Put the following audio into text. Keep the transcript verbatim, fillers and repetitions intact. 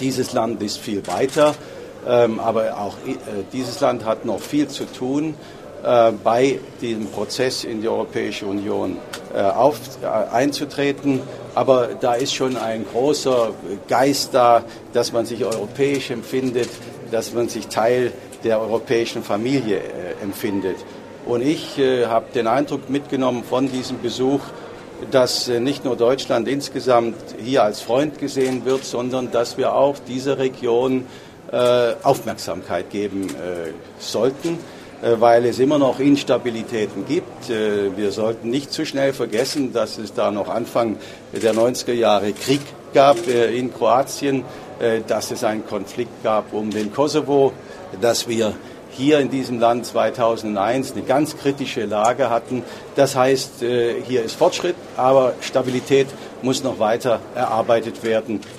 Dieses Land ist viel weiter, ähm, aber auch äh, dieses Land hat noch viel zu tun, äh, bei diesem Prozess in die Europäische Union äh, auf, äh, einzutreten. Aber da ist schon ein großer Geist da, dass man sich europäisch empfindet, dass man sich Teil der europäischen Familie äh, empfindet. Und ich äh, habe den Eindruck mitgenommen von diesem Besuch, dass äh, nicht nur Deutschland insgesamt hier als Freund gesehen wird, sondern dass wir auch dieser Region äh, Aufmerksamkeit geben äh, sollten, äh, weil es immer noch Instabilitäten gibt. Äh, wir sollten nicht zu schnell vergessen, dass es da noch Anfang der neunziger Jahre Krieg gab äh, in Kroatien, äh, dass es einen Konflikt gab um den Kosovo, dass wir hier in diesem Land zweitausendeins eine ganz kritische Lage hatten. Das heißt, hier ist Fortschritt, aber Stabilität muss noch weiter erarbeitet werden.